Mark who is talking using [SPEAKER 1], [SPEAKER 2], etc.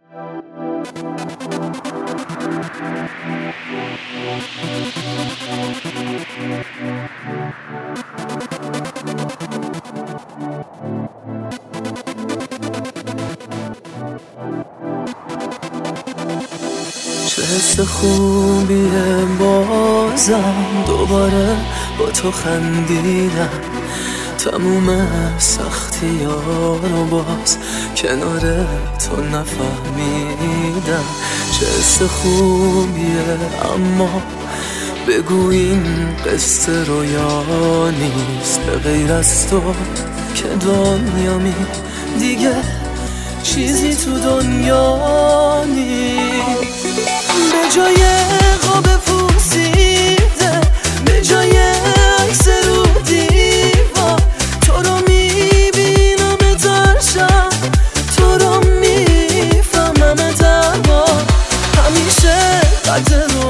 [SPEAKER 1] چه حس خوبیه بازم دوباره با تو خندیدم، تموم سختی ها رو باز کنار تو نفهمیدم. چه حس خوبیه اما بگو این قصه رویا نیست، به غیر از تو که دنیامی دیگه چیزی تو دنیا نیست. به جای قاب پوسیده، به جای عکس رو دیوار، تو رو میبینم ترشم، تو رو میفهمم تنها، همیشه قدر رو